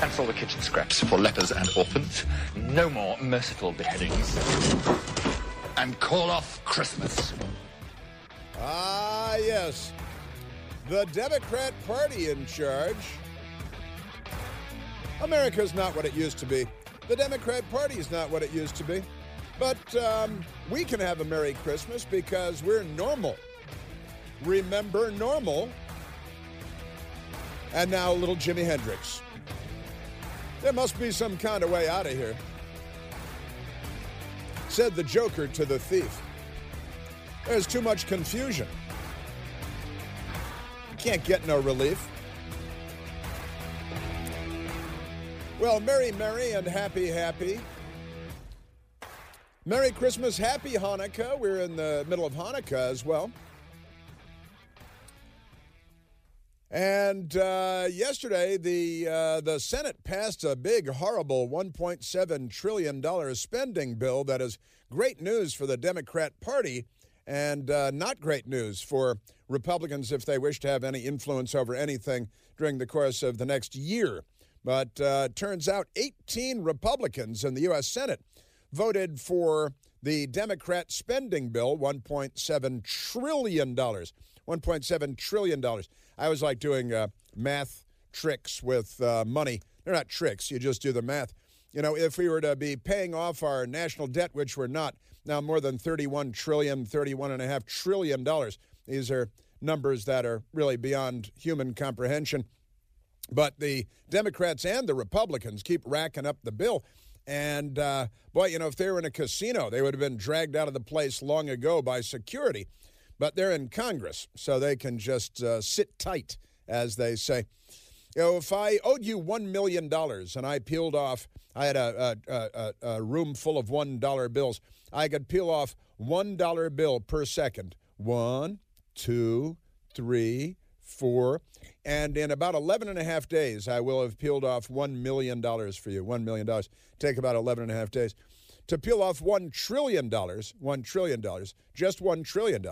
And for all the kitchen scraps for lepers and orphans. No more merciful beheadings. And call off Christmas. Ah, yes. The Democrat Party in charge. America's not what it used to be. The Democrat Party is not what it used to be. But we can have a Merry Christmas because we're normal. Remember normal? And now little Jimi Hendrix. There must be some kind of way out of here, said the Joker to the thief. There's too much confusion. You can't get no relief. Well, merry, merry, and happy, happy. Merry Christmas, happy Hanukkah. We're in the middle of Hanukkah as well. And yesterday, the Senate passed a big, horrible $1.7 trillion spending bill that is great news for the Democrat Party and not great news for Republicans if they wish to have any influence over anything during the course of the next year. But turns out 18 Republicans in the U.S. Senate voted for the Democrat spending bill, $1.7 trillion. $1.7 trillion. I always like doing math tricks with money. They're not tricks. You just do the math. You know, if we were to be paying off our national debt, which we're not, now more than $31.5 trillion. These are numbers that are really beyond human comprehension. But the Democrats and the Republicans keep racking up the bill. And, boy, you know, if they were in a casino, they would have been dragged out of the place long ago by security. But they're in Congress, so they can just sit tight, as they say. You know, if I owed you $1 million and I peeled off, I had a room full of $1 bills, I could peel off $1 bill per second. 1, 2, 3, 4. And in about 11 and a half days, I will have peeled off $1 million for you. $1 million. Take about 11 and a half days. To peel off $1 trillion, $1 trillion, just $1 trillion,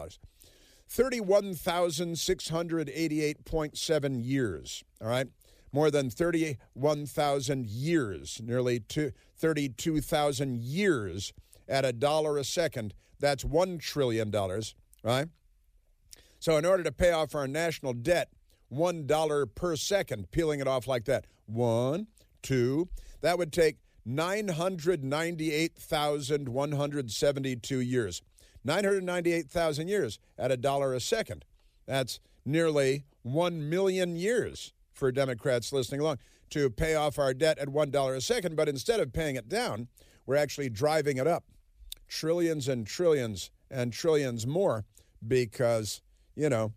31,688.7 years, all right? More than 31,000 years, nearly 32,000 years at $1 a second. That's $1 trillion, right? So in order to pay off our national debt, $1 per second, peeling it off like that. 1, 2, that would take 998,172 years. 998,000 years at $1 a second. That's nearly 1 million years for Democrats listening along to pay off our debt at $1 a second. But instead of paying it down, we're actually driving it up. Trillions and trillions and trillions more because, you know,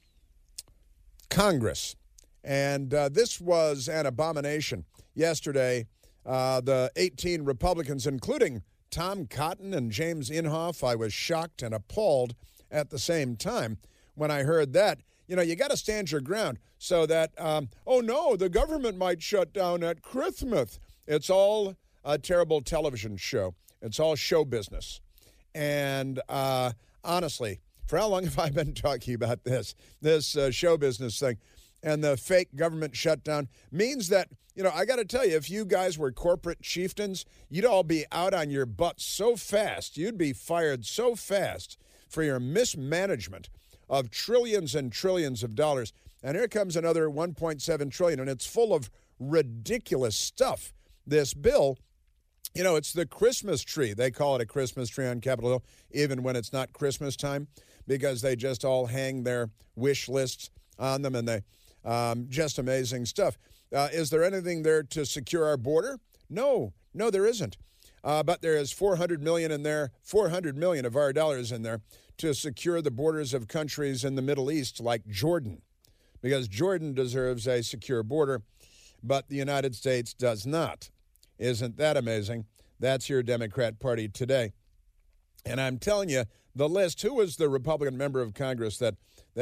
Congress. And this was an abomination. Yesterday, the 18 Republicans, including Tom Cotton and James Inhofe, I was shocked and appalled at the same time when I heard that. You know, you got to stand your ground so that, oh no, the government might shut down at Christmas. It's all a terrible television show. It's all show business. And honestly, for how long have I been talking about this show business thing? And the fake government shutdown means that, you know, I got to tell you, if you guys were corporate chieftains, you'd all be out on your butts so fast. You'd be fired so fast for your mismanagement of trillions and trillions of dollars. And here comes another $1.7 trillion, and it's full of ridiculous stuff. This bill, you know, it's the Christmas tree. They call it a Christmas tree on Capitol Hill, even when it's not Christmas time, because they just all hang their wish lists on them, and they just amazing stuff. Is there anything there to secure our border? No, there isn't. But there is $400 million in there, $400 million of our dollars in there to secure the borders of countries in the Middle East like Jordan, because Jordan deserves a secure border, but the United States does not. Isn't that amazing? That's your Democrat Party today. And I'm telling you, the list, who was the Republican member of Congress that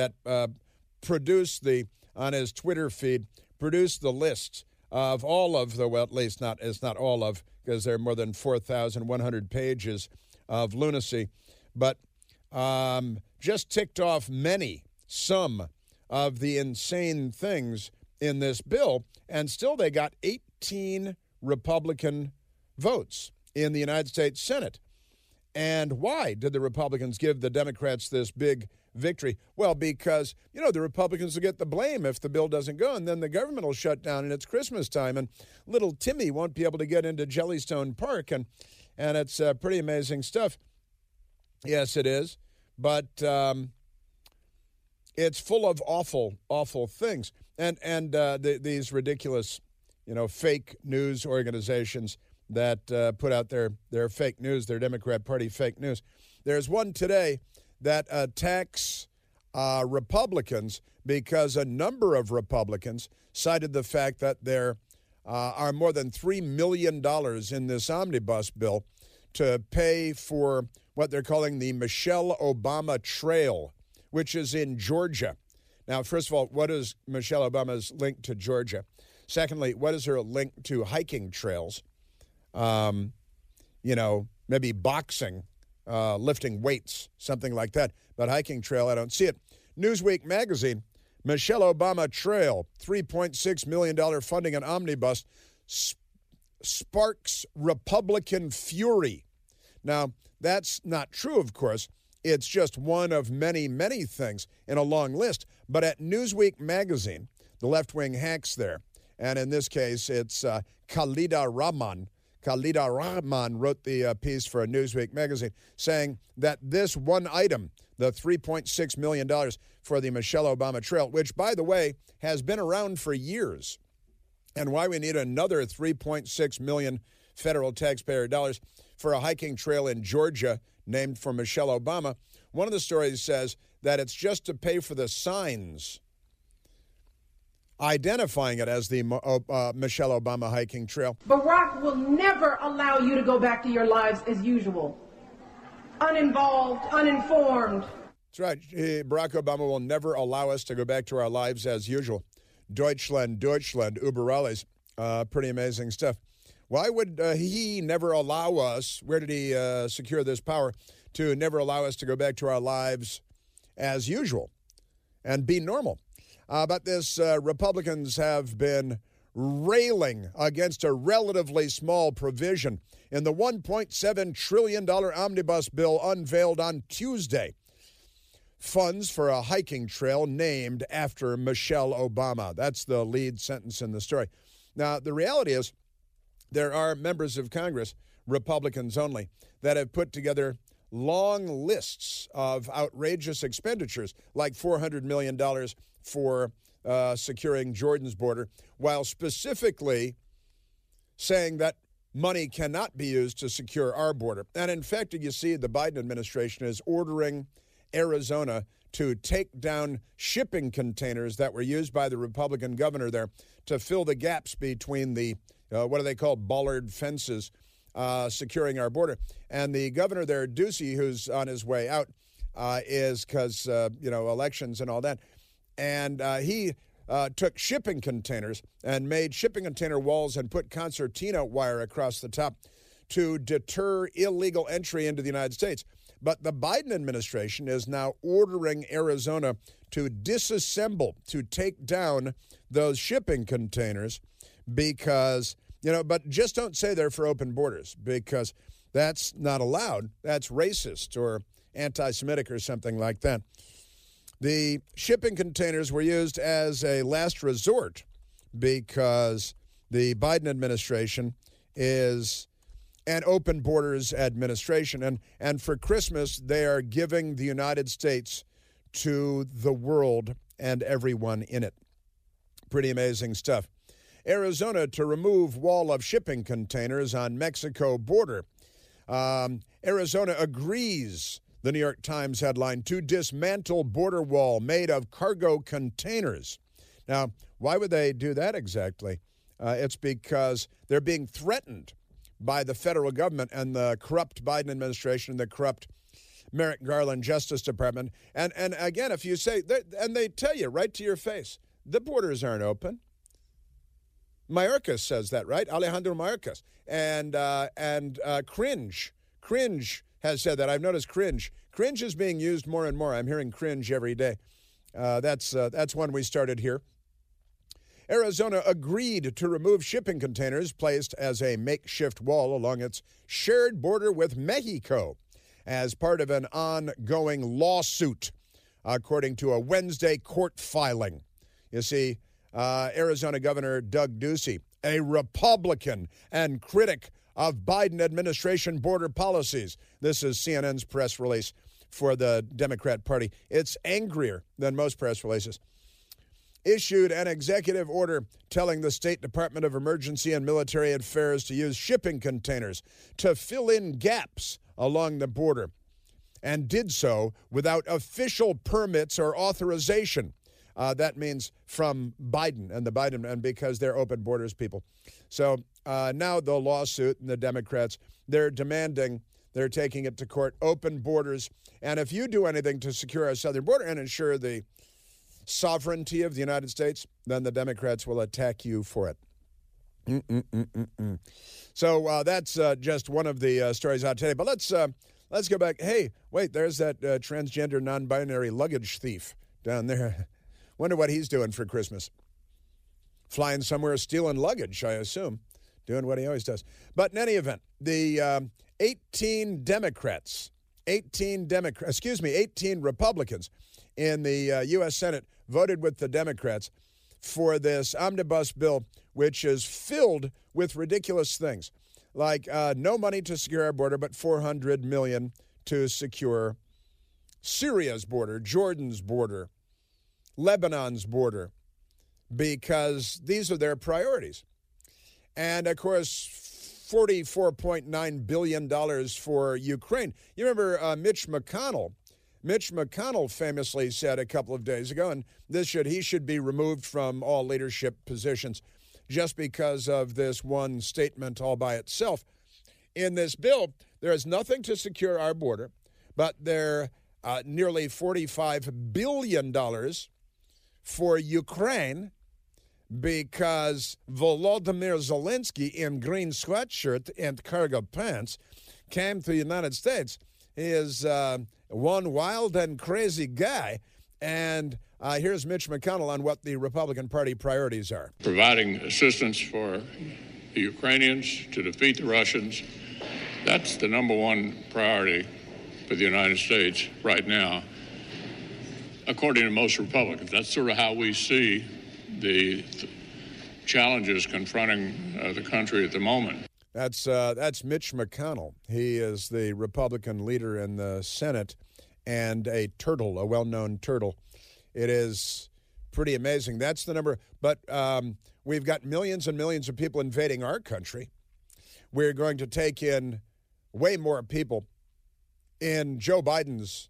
produced on his Twitter feed, produced the list of all of the, well, at least it's not all of, because there are more than 4,100 pages of lunacy, but just ticked off some of the insane things in this bill, and still they got 18 Republican votes in the United States Senate. And why did the Republicans give the Democrats this big victory? Well, because, the Republicans will get the blame if the bill doesn't go, and then the government will shut down, and it's Christmas time, and little Timmy won't be able to get into Jellystone Park, and it's pretty amazing stuff. Yes, it is, but it's full of awful, awful things. And these ridiculous, fake news organizations that put out their fake news, their Democrat Party fake news. There's one today that attacks Republicans because a number of Republicans cited the fact that there are more than $3 million in this omnibus bill to pay for what they're calling the Michelle Obama Trail, which is in Georgia. Now, first of all, what is Michelle Obama's link to Georgia? Secondly, what is her link to hiking trails? Maybe boxing, lifting weights, something like that. But hiking trail, I don't see it. Newsweek magazine, Michelle Obama Trail, $3.6 million funding an omnibus, sparks Republican fury. Now, that's not true, of course. It's just one of many, many things in a long list. But at Newsweek magazine, the left-wing hacks there, and in this case, it's Khalida Rahman. Khalida Rahman wrote the piece for Newsweek magazine saying that this one item, the $3.6 million for the Michelle Obama Trail, which, by the way, has been around for years, and why we need another $3.6 million federal taxpayer dollars for a hiking trail in Georgia named for Michelle Obama. One of the stories says that it's just to pay for the signs identifying it as the Michelle Obama hiking trail. Barack will never allow you to go back to your lives as usual. Uninvolved, uninformed. That's right. Barack Obama will never allow us to go back to our lives as usual. Deutschland, über alles. Pretty amazing stuff. Why would he never allow us, where did he secure this power, to never allow us to go back to our lives as usual and be normal? But this Republicans have been railing against a relatively small provision in the $1.7 trillion omnibus bill unveiled on Tuesday. Funds for a hiking trail named after Michelle Obama. That's the lead sentence in the story. Now, the reality is there are members of Congress, Republicans only, that have put together long lists of outrageous expenditures, like $400 million for securing Jordan's border, while specifically saying that money cannot be used to secure our border. And in fact, you see the Biden administration is ordering Arizona to take down shipping containers that were used by the Republican governor there to fill the gaps between the, what do they call, bollard fences securing our border. And the governor there, Ducey, who's on his way out, is because, elections and all that. And he took shipping containers and made shipping container walls and put concertina wire across the top to deter illegal entry into the United States. But the Biden administration is now ordering Arizona to disassemble, to take down those shipping containers because, but just don't say they're for open borders because that's not allowed. That's racist or anti-Semitic or something like that. The shipping containers were used as a last resort because the Biden administration is an open borders administration. And for Christmas, they are giving the United States to the world and everyone in it. Pretty amazing stuff. Arizona to remove wall of shipping containers on Mexico border. Arizona agrees, the New York Times headline, to dismantle border wall made of cargo containers. Now, why would they do that exactly? It's because they're being threatened by the federal government and the corrupt Biden administration and the corrupt Merrick Garland Justice Department. And again, if you say, and they tell you right to your face, the borders aren't open. Mayorkas says that, right? Alejandro Mayorkas. And Cringe has said that. I've noticed Cringe. Cringe is being used more and more. I'm hearing Cringe every day. That's one we started here. Arizona agreed to remove shipping containers placed as a makeshift wall along its shared border with Mexico as part of an ongoing lawsuit, according to a Wednesday court filing. You see, Arizona Governor Doug Ducey, a Republican and critic of Biden administration border policies. This is CNN's press release for the Democrat Party. It's angrier than most press releases. Issued an executive order telling the State Department of Emergency and Military Affairs to use shipping containers to fill in gaps along the border, and did so without official permits or authorization. That means from Biden and because they're open borders people. So now the lawsuit and the Democrats, they're taking it to court, open borders. And if you do anything to secure our southern border and ensure the sovereignty of the United States, then the Democrats will attack you for it. So that's just one of the stories out today. But let's go back. Hey, wait, there's that transgender non-binary luggage thief down there. Wonder what he's doing for Christmas. Flying somewhere, stealing luggage, I assume. Doing what he always does. But in any event, the 18 Republicans in the U.S. Senate voted with the Democrats for this omnibus bill, which is filled with ridiculous things, like no money to secure our border, but $400 million to secure Syria's border, Jordan's border, Lebanon's border, because these are their priorities. And, of course, $44.9 billion for Ukraine. You remember Mitch McConnell? Mitch McConnell famously said a couple of days ago, and he should be removed from all leadership positions just because of this one statement all by itself. In this bill, there is nothing to secure our border, but there are nearly $45 billion for Ukraine because Volodymyr Zelensky in green sweatshirt and cargo pants came to the United States. He is one wild and crazy guy. And here's Mitch McConnell on what the Republican Party priorities are. Providing assistance for the Ukrainians to defeat the Russians. That's the number one priority for the United States right now, according to most Republicans. That's sort of how we see the challenges confronting the country at the moment. That's Mitch McConnell. He is the Republican leader in the Senate and a well-known turtle. It is pretty amazing. That's the number. But we've got millions and millions of people invading our country. We're going to take in way more people in Joe Biden's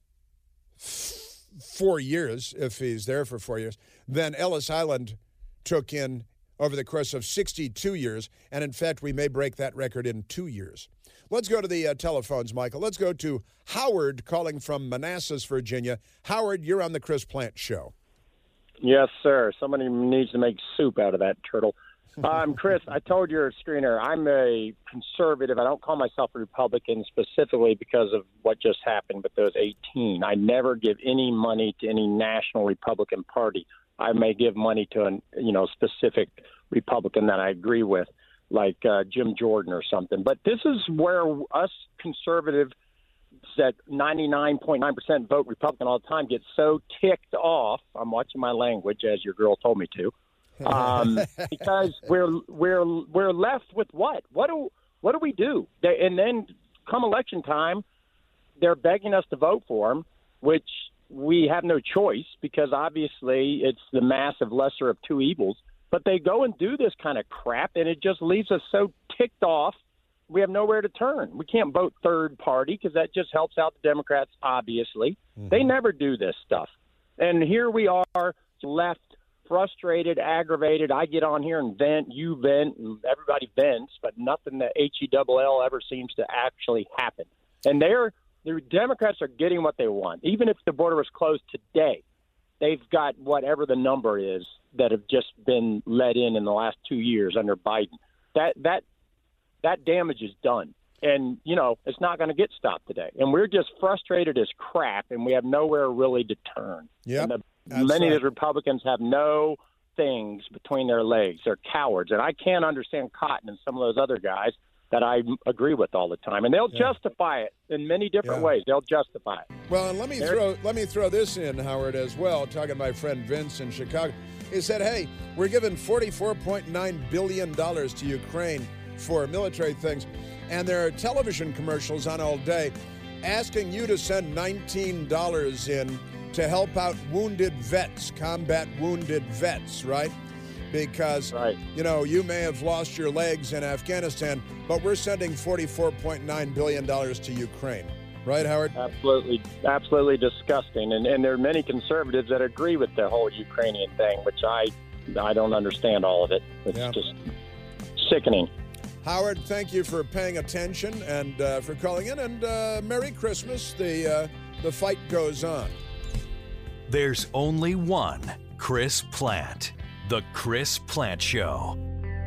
4 years, if he's there for 4 years, than Ellis Island took in over the course of 62 years. And, in fact, we may break that record in 2 years. Let's go to the telephones, Michael. Let's go to Howard calling from Manassas, Virginia. Howard, you're on the Chris Plant Show. Yes, sir. Somebody needs to make soup out of that turtle. Chris, I told your screener, I'm a conservative. I don't call myself a Republican specifically because of what just happened with those 18. I never give any money to any national Republican Party. I may give money to a specific Republican that I agree with, like Jim Jordan or something. But this is where us conservatives that 99.9% vote Republican all the time get so ticked off. I'm watching my language, as your girl told me to, because we're left with what? What do we do? And then come election time, they're begging us to vote for them, which we have no choice because obviously it's the massive lesser of two evils. But they go and do this kind of crap, and it just leaves us so ticked off. We have nowhere to turn. We can't vote third party because that just helps out the Democrats, obviously. Mm-hmm. They never do this stuff. And here we are left frustrated, aggravated. I get on here and vent, you vent, and everybody vents, but nothing that HELL ever seems to actually happen. And the Democrats are getting what they want. Even if the border was closed today, they've got whatever the number is that have just been let in the last 2 years under Biden. That damage is done. And, it's not going to get stopped today. And we're just frustrated as crap, and we have nowhere really to turn. Yep, Many of the Republicans have no things between their legs. They're cowards. And I can't understand Cotton and some of those other guys that I agree with all the time. And they'll justify it in many different ways. They'll justify it. Well, and let me throw this in, Howard, as well, talking to my friend Vince in Chicago. He said, hey, we're giving $44.9 billion to Ukraine for military things, and there are television commercials on all day asking you to send $19 in to help out wounded vets, combat wounded vets, right? Because, you may have lost your legs in Afghanistan, but we're sending $44.9 billion to Ukraine. Right, Howard? Absolutely disgusting. And there are many conservatives that agree with the whole Ukrainian thing, which I don't understand all of it. It's just sickening. Howard, thank you for paying attention and for calling in. And Merry Christmas. The fight goes on. There's only one Chris Plante. The Chris Plante Show.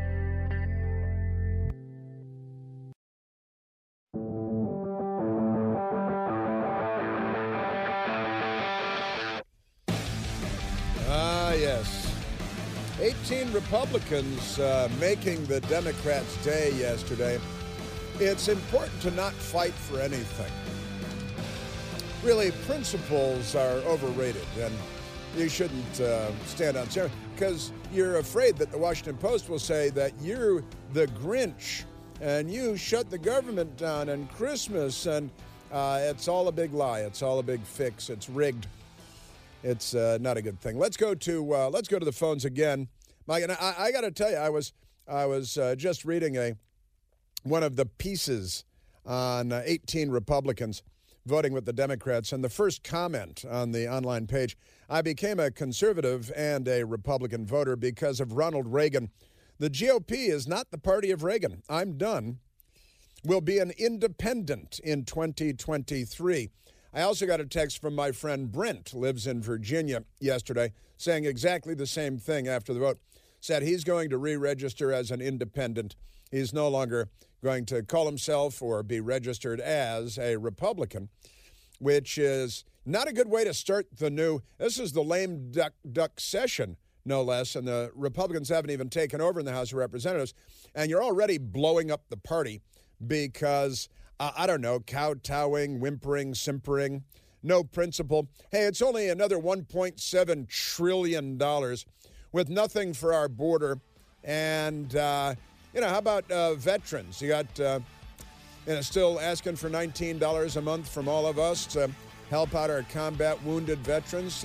Yes. 18 Republicans making the Democrats' day yesterday. It's important to not fight for anything. Really, principles are overrated, and you shouldn't stand on ceremony because you're afraid that the Washington Post will say that you're the Grinch and you shut the government down and Christmas, and it's all a big lie. It's all a big fix. It's rigged. It's not a good thing. Let's go to the phones again, Mike. And I got to tell you, I was just reading one of the pieces on 18 Republicans voting with the Democrats, and the first comment on the online page: I became a conservative and a Republican voter because of Ronald Reagan. The GOP is not the party of Reagan. I'm done. We'll be an independent in 2023. I also got a text from my friend Brent, lives in Virginia, yesterday, saying exactly the same thing after the vote. Said he's going to re-register as an independent. He's no longer going to call himself or be registered as a Republican, which is not a good way to start the new. This is the lame duck session, no less, and the Republicans haven't even taken over in the House of Representatives, and you're already blowing up the party because, I don't know, kowtowing, whimpering, simpering, no principle. Hey, it's only another $1.7 trillion with nothing for our border. And, how about veterans? You got, still asking for $19 a month from all of us to help out our combat wounded veterans.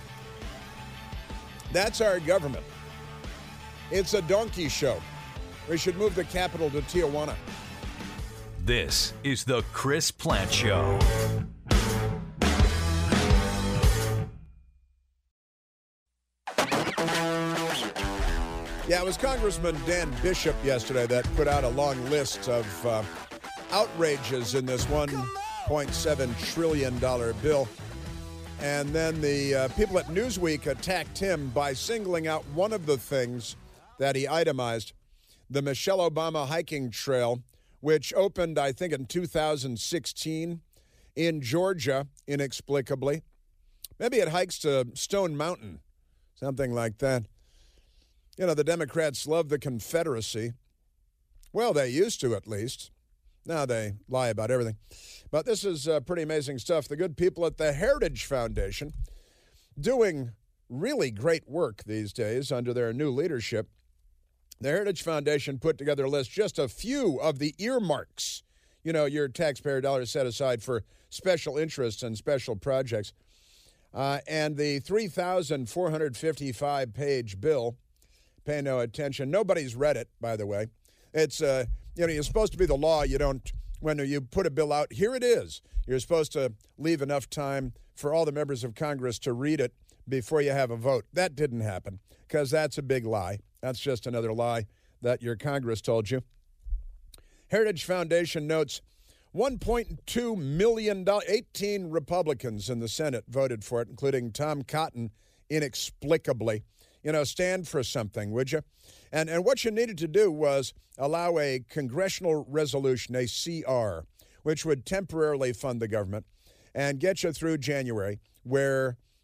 That's our government. It's a donkey show. We should move the capital to Tijuana. This is the Chris Plante Show. Yeah, it was Congressman Dan Bishop yesterday that put out a long list of outrages in this $1.7 trillion bill. And then the people at Newsweek attacked him by singling out one of the things that he itemized, the Michelle Obama hiking trail, which opened, I think, in 2016 in Georgia, inexplicably. Maybe it hikes to Stone Mountain, something like that. You know, the Democrats love the Confederacy. Well, they used to, at least. Now they lie about everything. But this is pretty amazing stuff. The good people at the Heritage Foundation doing really great work these days under their new leadership. The Heritage Foundation put together a list, just a few of the earmarks, your taxpayer dollars set aside for special interests and special projects. And the 3,455-page bill, pay no attention. Nobody's read it, by the way. It's, you're supposed to be the law. When you put a bill out, here it is. You're supposed to leave enough time for all the members of Congress to read it before you have a vote. That didn't happen because that's a big lie. That's just another lie that your Congress told you. Heritage Foundation notes $1.2 million, 18 Republicans in the Senate voted for it, including Tom Cotton, inexplicably. Stand for something, would you? And what you needed to do was allow a congressional resolution, a CR, which would temporarily fund the government and get you through January, where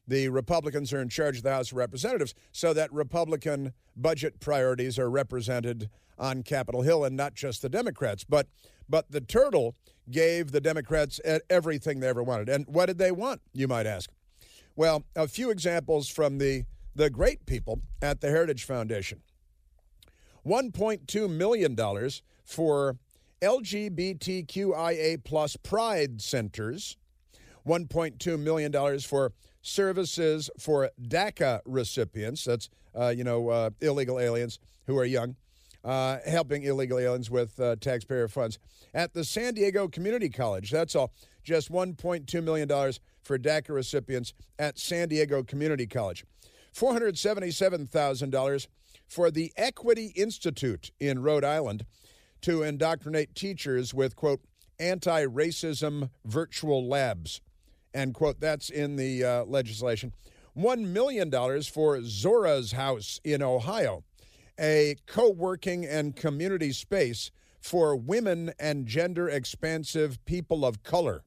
the Republicans are in charge of the House of Representatives, so that Republican budget priorities are represented on Capitol Hill and not just the Democrats. But the turtle gave the Democrats everything they ever wanted. And what did they want, you might ask? Well, a few examples from the great people at the Heritage Foundation. $1.2 million for LGBTQIA plus pride centers. $1.2 million for services for DACA recipients. That's, illegal aliens who are young, helping illegal aliens with taxpayer funds. At the San Diego Community College, that's all. Just $1.2 million for DACA recipients at San Diego Community College. $477,000 for the Equity Institute in Rhode Island to indoctrinate teachers with, quote, anti-racism virtual labs, end quote. That's in the legislation. $1 million for Zora's House in Ohio, a co-working and community space for women and gender-expansive people of color.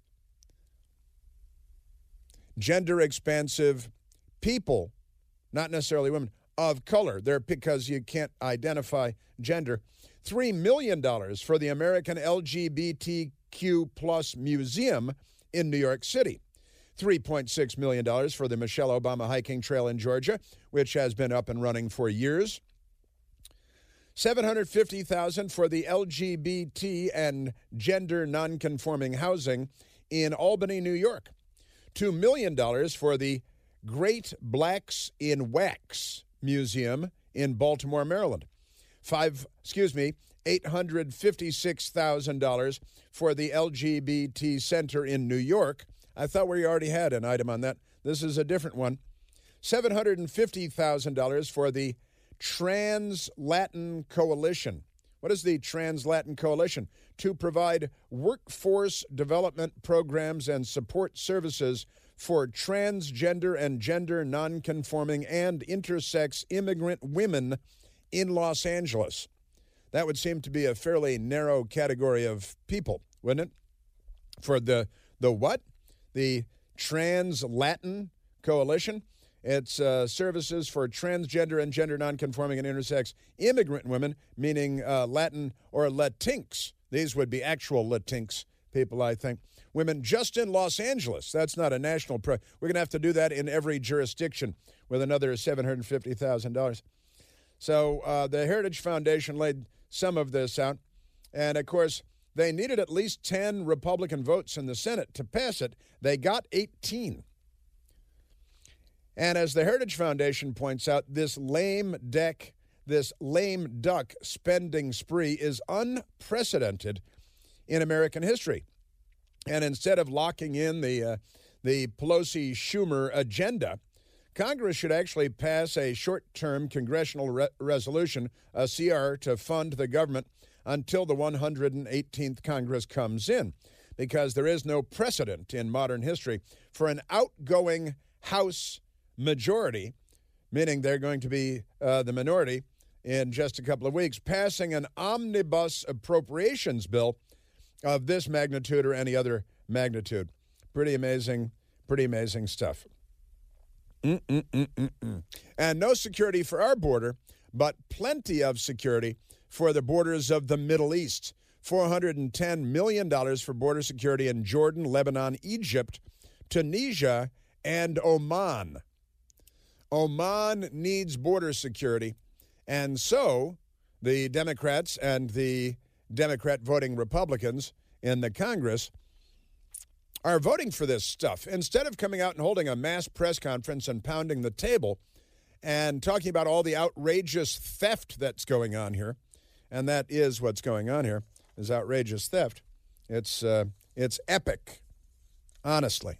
Gender-expansive people, not necessarily women, of color. They're because you can't identify gender. $3 million for the American LGBTQ plus Museum in New York City. $3.6 million for the Michelle Obama Hiking Trail in Georgia, which has been up and running for years. $750,000 for the LGBT and gender nonconforming housing in Albany, New York. $2 million for the Great Blacks in Wax Museum in Baltimore, Maryland. $856,000 for the LGBT Center in New York. I thought we already had an item on that. This is a different one. $750,000 for the Trans-Latin Coalition. What is the Trans-Latin Coalition? To provide workforce development programs and support services for transgender and gender nonconforming and intersex immigrant women in Los Angeles. That would seem to be a fairly narrow category of people, wouldn't it? For the what? The Trans-Latin Coalition. It's services for transgender and gender nonconforming and intersex immigrant women, meaning Latin or Latinx. These would be actual Latinx people, I think. Women just in Los Angeles. That's not a national We're going to have to do that in every jurisdiction with another $750,000. So the Heritage Foundation laid some of this out. And, of course, they needed at least 10 Republican votes in the Senate to pass it. They got 18. And as the Heritage Foundation points out, this lame duck spending spree is unprecedented in American history. And instead of locking in the Pelosi-Schumer agenda, Congress should actually pass a short-term congressional resolution, a CR, to fund the government until the 118th Congress comes in, because there is no precedent in modern history for an outgoing House majority, meaning they're going to be the minority in just a couple of weeks, passing an omnibus appropriations bill of this magnitude or any other magnitude. Pretty amazing stuff. And no security for our border, but plenty of security for the borders of the Middle East. $410 million for border security in Jordan, Lebanon, Egypt, Tunisia, and Oman. Oman needs border security, and so the Democrats and the Democrat-voting Republicans in the Congress are voting for this stuff. Instead of coming out and holding a mass press conference and pounding the table and talking about all the outrageous theft that's going on here, and that is what's going on here, is outrageous theft. It's epic, honestly.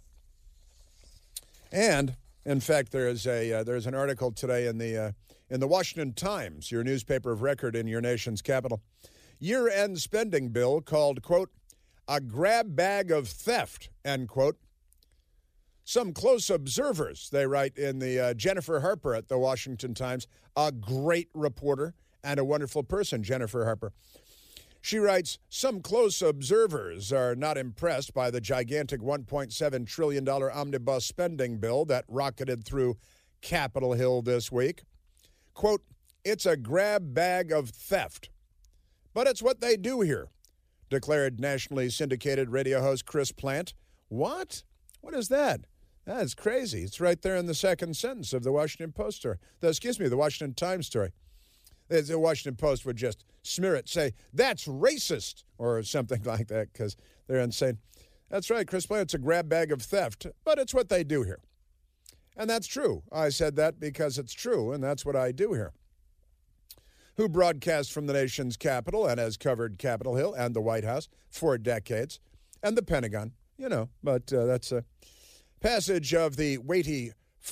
And in fact, there's an article today in the Washington Times, your newspaper of record in your nation's capital. Year-end spending bill called, quote, a grab bag of theft, end quote. Some close observers, they write in the Jennifer Harper at the Washington Times, a great reporter and a wonderful person, Jennifer Harper. She writes, some close observers are not impressed by the gigantic $1.7 trillion omnibus spending bill that rocketed through Capitol Hill this week. Quote, it's a grab bag of theft. But it's what they do here, declared nationally syndicated radio host Chris Plante. What? What is that? That's crazy. It's right there in the second sentence of the Washington Post story. The Washington Times story. The Washington Post would just smear it, say, that's racist, or something like that, because they're insane. That's right, Chris Plante, it's a grab bag of theft, but it's what they do here. And that's true. I said that because it's true, and that's what I do here. Who broadcasts from the nation's capital and has covered Capitol Hill and the White House for decades, and the Pentagon, but that's a passage of the weighty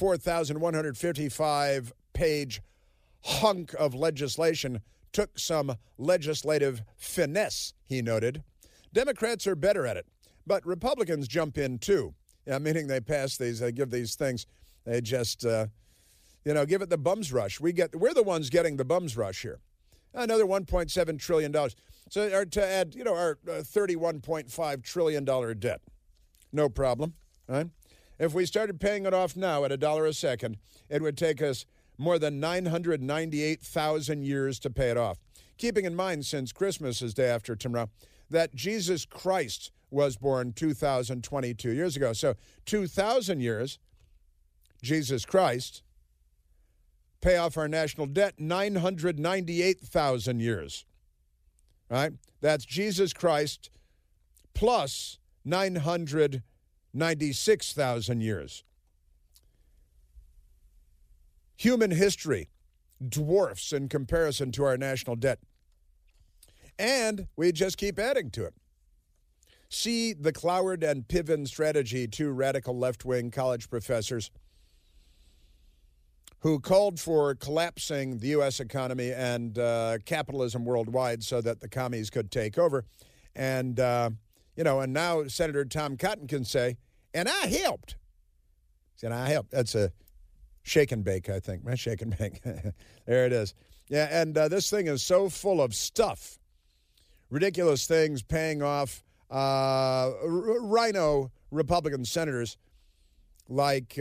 4,155-page hunk of legislation took some legislative finesse, he noted. Democrats are better at it, but Republicans jump in too. Meaning they pass these, they give these things, they just, give it the bums rush. We're the ones getting the bums rush here. Another $1.7 trillion. So to add, our $31.5 trillion debt. No problem, right? If we started paying it off now at $1 a second, it would take us more than 998,000 years to pay it off. Keeping in mind, since Christmas is day after tomorrow, that Jesus Christ was born 2,022 years ago. So 2,000 years, Jesus Christ, pay off our national debt, 998,000 years. Right? That's Jesus Christ plus 996,000 years. Human history dwarfs in comparison to our national debt. And we just keep adding to it. See the Cloward and Piven strategy, two radical left-wing college professors who called for collapsing the U.S. economy and capitalism worldwide so that the commies could take over. And, and now Senator Tom Cotton can say, and I helped. And I helped. That's a shake and bake, I think. Shake and bake. There it is. Yeah, and this thing is so full of stuff. Ridiculous things paying off rhino Republican senators like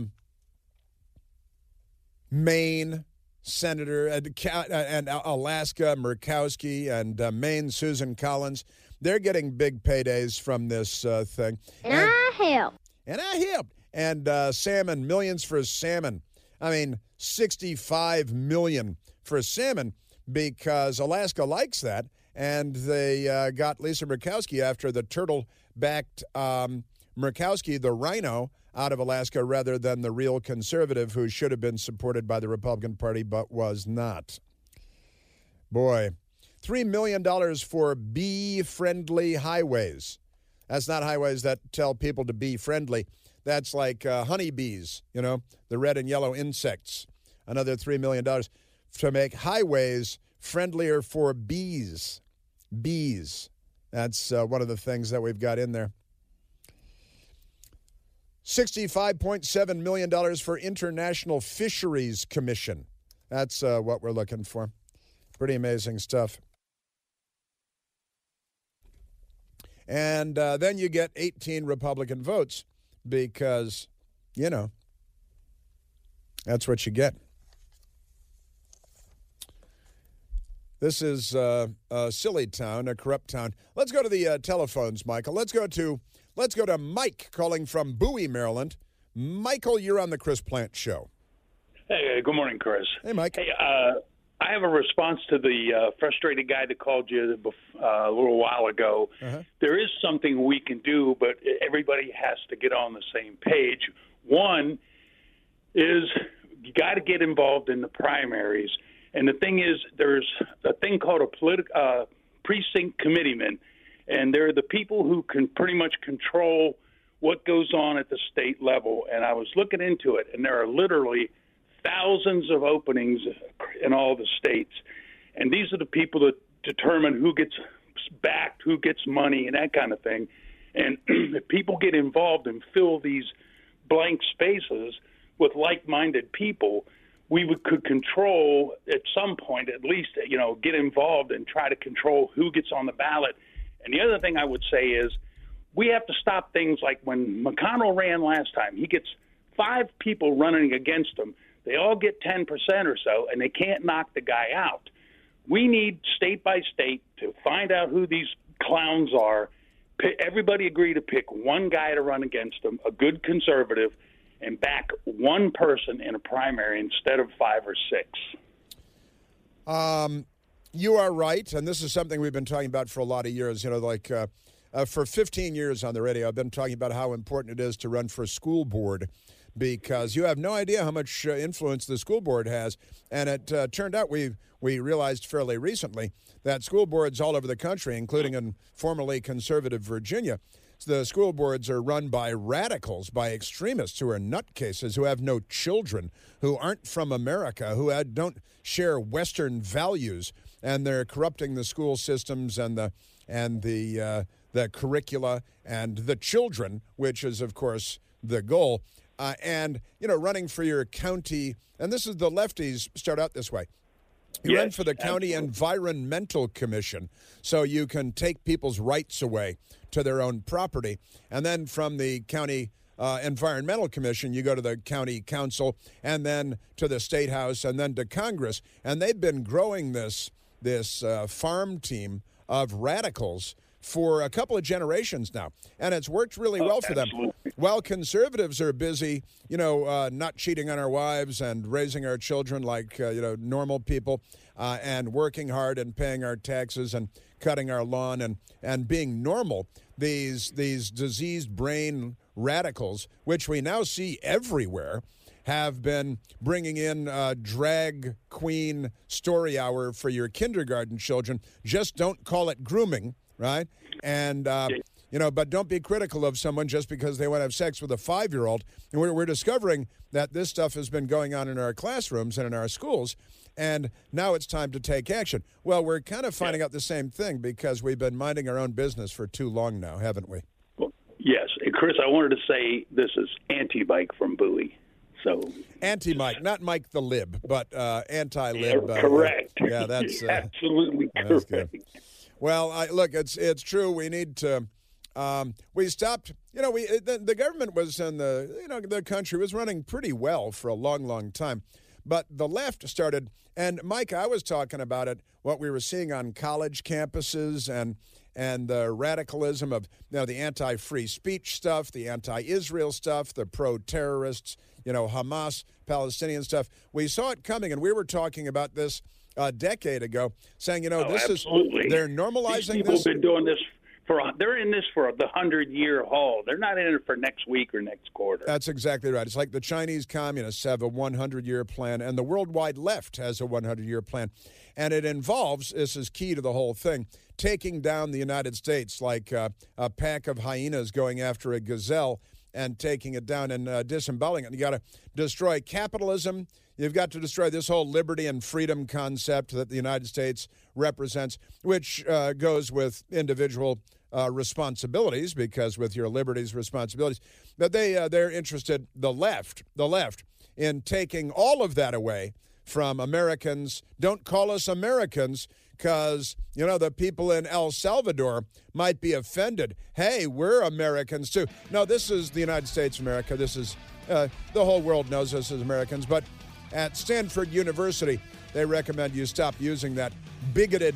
Maine Senator and Alaska Murkowski and Maine Susan Collins. They're getting big paydays from this thing. And I helped. And I helped. And salmon, millions for salmon. I mean, $65 million for salmon because Alaska likes that. And they got Lisa Murkowski after the turtle-backed Murkowski, the rhino, out of Alaska rather than the real conservative who should have been supported by the Republican Party but was not. Boy, $3 million for bee-friendly highways. That's not highways that tell people to be friendly. That's like honeybees, the red and yellow insects. Another $3 million to make highways friendlier for bees. Bees. That's one of the things that we've got in there. $65.7 million for International Fisheries Commission. That's what we're looking for. Pretty amazing stuff. And then you get 18 Republican votes because, that's what you get. This is a silly town, a corrupt town. Let's go to the telephones, Michael. Let's go to Mike calling from Bowie, Maryland. Michael, you're on the Chris Plante Show. Hey, good morning, Chris. Hey, Mike. Hey, I have a response to the frustrated guy that called you a little while ago. Uh-huh. There is something we can do, but everybody has to get on the same page. One is you got to get involved in the primaries. And the thing is, there's a thing called a precinct committeeman, and they're the people who can pretty much control what goes on at the state level. And I was looking into it, and there are literally thousands of openings in all the states. And these are the people that determine who gets backed, who gets money, and that kind of thing. And if people get involved and fill these blank spaces with like-minded people, could control at some point, at least, get involved and try to control who gets on the ballot. And the other thing I would say is we have to stop things like when McConnell ran last time. He gets 5 people running against him. They all get 10% or so, and they can't knock the guy out. We need state by state to find out who these clowns are. Everybody agree to pick one guy to run against them, a good conservative, and back one person in a primary instead of 5 or 6. You are right, and this is something we've been talking about for a lot of years. For 15 years on the radio, I've been talking about how important it is to run for school board, because you have no idea how much influence the school board has. And it turned out we realized fairly recently that school boards all over the country, including in formerly conservative Virginia, the school boards are run by radicals, by extremists who are nutcases, who have no children, who aren't from America, who don't share Western values, and they're corrupting the school systems and the curricula and the children, which is, of course, the goal. Running for your county, and this is the lefties start out this way. You run for the County Environmental Commission, so you can take people's rights away to their own property. And then from the County Environmental Commission, you go to the County Council, and then to the State House, and then to Congress. And they've been growing this farm team of radicals for a couple of generations now, and it's worked really well for them. While conservatives are busy, not cheating on our wives and raising our children like, normal people, and working hard and paying our taxes and cutting our lawn and being normal, these diseased brain radicals, which we now see everywhere, have been bringing in drag queen story hour for your kindergarten children. Just don't call it grooming. Right? And, but don't be critical of someone just because they want to have sex with a 5-year-old. And we're discovering that this stuff has been going on in our classrooms and in our schools, and now it's time to take action. Well, we're kind of finding out the same thing because we've been minding our own business for too long now, haven't we? Well, yes. And, Chris, I wanted to say this is Anti-Mike from Bowie. So Anti-Mike, not Mike the Lib, but anti-Lib. Correct. That's absolutely correct. Good. Well, look, it's true. We need to. We stopped. The government was in the country was running pretty well for a long, long time, but the left started. And Mike, I was talking about it. What we were seeing on college campuses and the radicalism of the anti-free speech stuff, the anti-Israel stuff, the pro-terrorists, Hamas, Palestinian stuff. We saw it coming, and we were talking about this a decade ago, saying, absolutely. They're normalizing These people this. Have been doing this they're in this for the 100-year haul. They're not in it for next week or next quarter. That's exactly right. It's like the Chinese communists have a 100-year plan, and the worldwide left has a 100-year plan. And it involves, this is key to the whole thing, taking down the United States like a pack of hyenas going after a gazelle and taking it down and disemboweling it. You got to destroy capitalism. You've got to destroy this whole liberty and freedom concept that the United States represents, which goes with individual responsibilities, because with your liberties, responsibilities. But they're interested, the left, in taking all of that away from Americans. Don't call us Americans, because, the people in El Salvador might be offended. Hey, we're Americans too. No, this is the United States of America. This is, the whole world knows us as Americans. But at Stanford University, they recommend you stop using that bigoted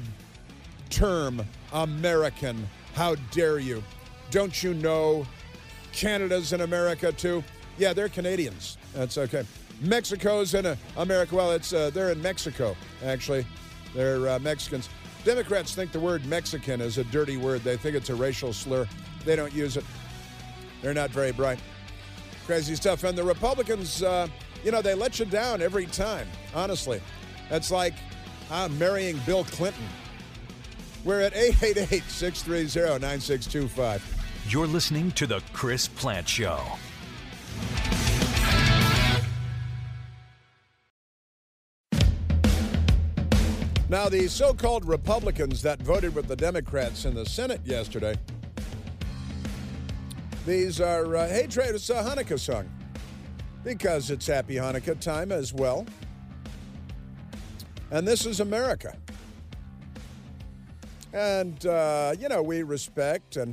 term, American. How dare you? Don't you know Canada's in America too? Yeah, they're Canadians. That's okay. Mexico's in America. Well, they're in Mexico, actually. They're Mexicans. Democrats think the word Mexican is a dirty word. They think it's a racial slur. They don't use it. They're not very bright. Crazy stuff. And the Republicans, they let you down every time, honestly. That's like marrying Bill Clinton. We're at 888-630-9625. You're listening to The Chris Plante Show. Now, the so-called Republicans that voted with the Democrats in the Senate yesterday, these are, hey, Trey, it's a Hanukkah song, because it's Happy Hanukkah time as well. And this is America. And, we respect and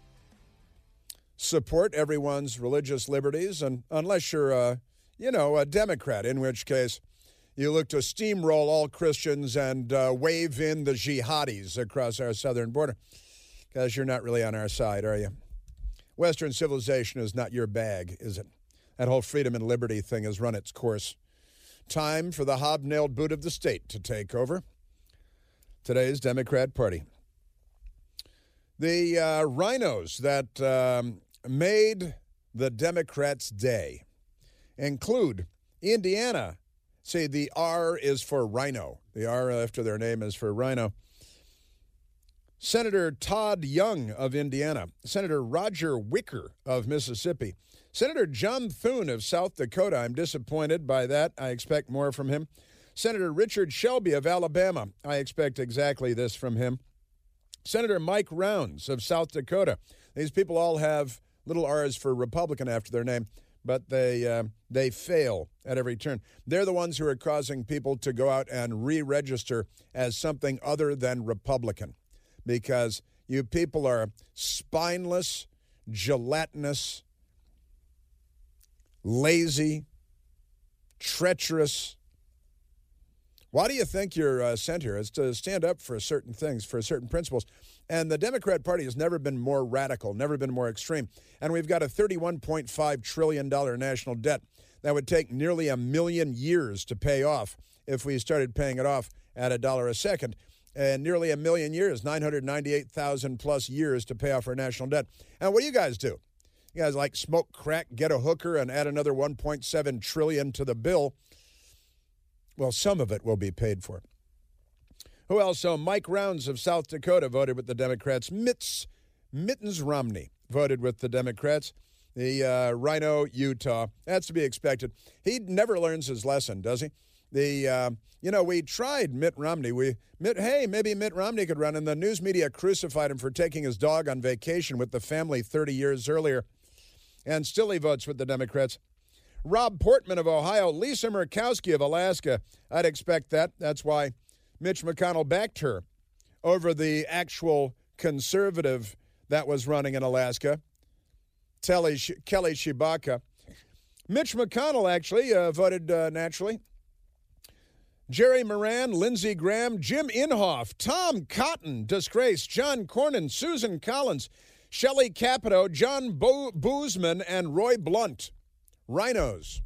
support everyone's religious liberties, and unless you're, a Democrat, in which case you look to steamroll all Christians and wave in the jihadis across our southern border, because you're not really on our side, are you? Western civilization is not your bag, is it? That whole freedom and liberty thing has run its course. Time for the hobnailed boot of the state to take over today's Democrat Party. The rhinos that made the Democrats' day include Indiana. See, the R is for rhino. The R after their name is for rhino. Senator Todd Young of Indiana. Senator Roger Wicker of Mississippi. Senator John Thune of South Dakota. I'm disappointed by that. I expect more from him. Senator Richard Shelby of Alabama. I expect exactly this from him. Senator Mike Rounds of South Dakota. These people all have little R's for Republican after their name, but they fail at every turn. They're the ones who are causing people to go out and re-register as something other than Republican, because you people are spineless, gelatinous, lazy, treacherous. Why do you think you're sent here? It's to stand up for certain things, for certain principles. And the Democrat Party has never been more radical, never been more extreme. And we've got a $31.5 trillion national debt that would take nearly 1 million years to pay off if we started paying it off at $1 a second. And nearly 1 million years, 998,000 plus years to pay off our national debt. And what do? You guys like smoke crack, get a hooker, and add another $1.7 trillion to the bill. Well, some of it will be paid for. Who else? So Mike Rounds of South Dakota voted with the Democrats. Mittens Romney voted with the Democrats. The Rhino, Utah. That's to be expected. He never learns his lesson, does he? We tried Mitt Romney. Maybe Mitt Romney could run, and the news media crucified him for taking his dog on vacation with the family 30 years earlier. And still he votes with the Democrats. Rob Portman of Ohio, Lisa Murkowski of Alaska. I'd expect that. That's why Mitch McConnell backed her over the actual conservative that was running in Alaska, Kelly Tshibaka. Mitch McConnell actually voted naturally. Jerry Moran, Lindsey Graham, Jim Inhofe, Tom Cotton, disgrace, John Cornyn, Susan Collins, Shelley Capito, John Boozman, and Roy Blunt. Rhinos.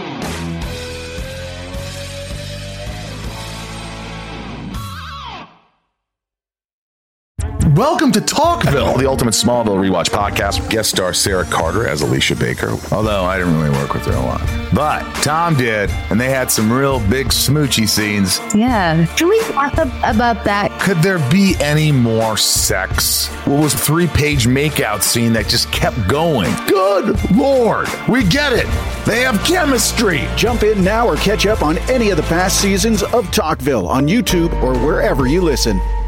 Welcome to Talkville, the ultimate Smallville rewatch podcast. Guest star Sarah Carter as Alicia Baker, although I didn't really work with her a lot. But Tom did, and they had some real big smoochy scenes. Yeah. Can we talk about that? Could there be any more sex? What was a 3-page makeout scene that just kept going? Good Lord. We get it. They have chemistry. Jump in now or catch up on any of the past seasons of Talkville on YouTube or wherever you listen.